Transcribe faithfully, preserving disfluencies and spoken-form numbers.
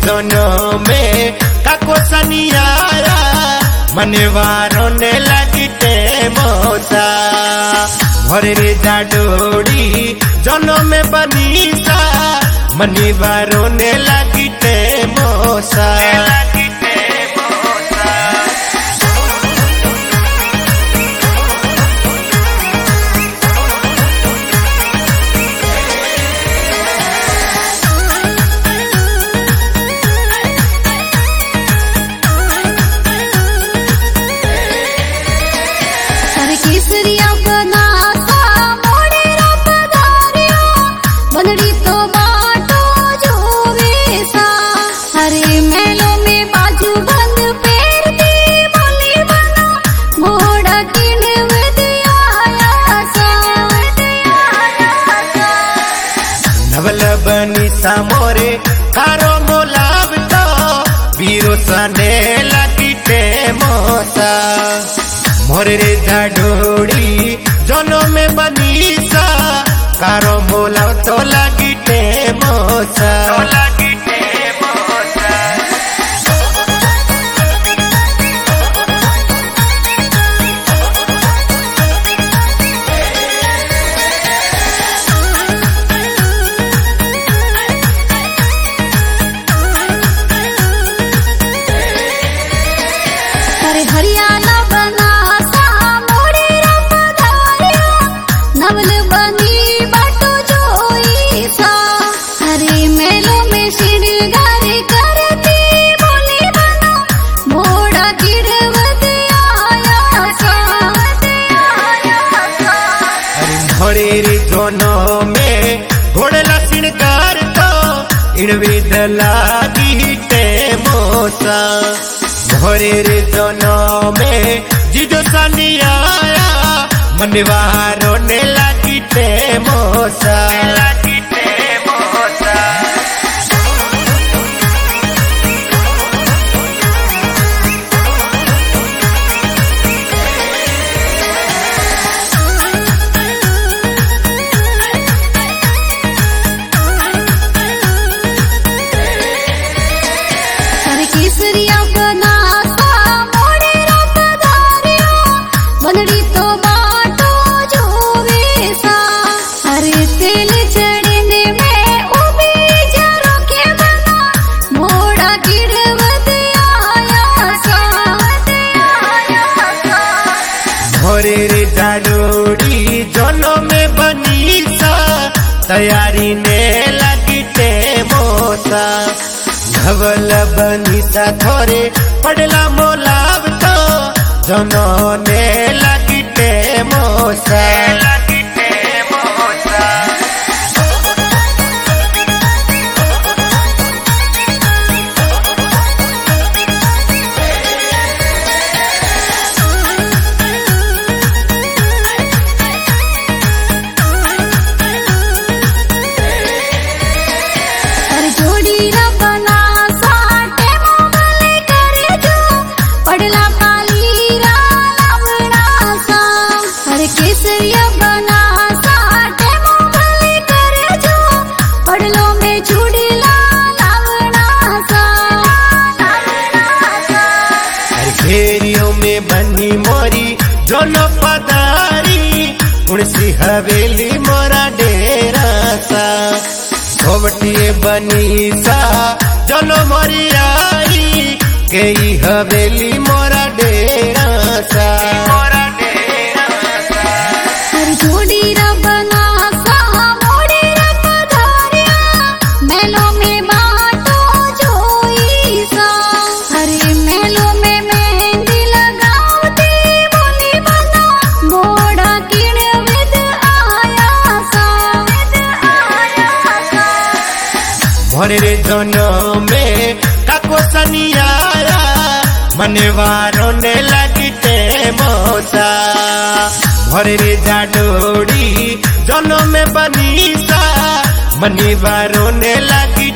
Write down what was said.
दोनों में काको सनियारा मनवारों ने लगते मोसा भरे रे जाडोड़ी दोनों में बनीसा मनवारों ने लगते मोसा केसरिया बनासा मोडेरा पधारिया बनड़ी तो बाटो जोवे सा हरे मेलो में बाजू बंद पेरती बोली बना घोड़ा किन विद्याया सा नवल बनी सामोरे कारो मोलाब तो वीरो सने लगते मोसा मोरे रे जाडोड़ी जोनो में बनीसा कारो मोला तो लगते मोसा हरे हरियाणा बनासा मोडेरा पधारिया नवल बनी बाटो जोई सा हरे मेलो में श्रृंगार करती बोली बना घोड़ा गिरवत आया सा अरे मोरे रे दोनों में घोड़ला श्रृंगार तो इणविद लागीते मोसा भोरे रे दोनों में जिदो सनियारा मनवारों ने लगते मोसा हरे केसरिया बनासा मोडेरा पधारिया बनड़ी तो बाटो जोवे सा हरे तेल चढ़ने में उबी जरो के बना घोड़ा गिरवत आया सा भोरे रे जाडोड़ी दोनों में बनीसा तैयारी ने लगते मोसा धवल बनीसा थोरे पड़ला मोलाब तो दोनों ने लगते मोसा हरे जोड़ी रा बनासा टेमो भले करे जो पड़ला पाली रा लावड़ा सा हरे केसरिया बनासा टेमो भले करे जो पड़लो में चूड़ीला लावड़ा सा अरे घेरियों में बनी मोरी दोनों पदारी कुणसी हवेली मोरा डेरा सा घोवटिए बनी सा दोनों मोरी आई कई हवेली मोरा डेरा सा हरे जोड़ी रा बनासा मोडेरा पधारिया मेलो में बाटो जोई सा हरे मेलो में मेहंदी लगावती बोली बना घोड़ा किण विद आया सा भोरे रे दोनों में काको सनियारा मनवारों ने लगते मोसा भोरे रे जाडोड़ी दोनों में बनीसा मनवारों ने लगते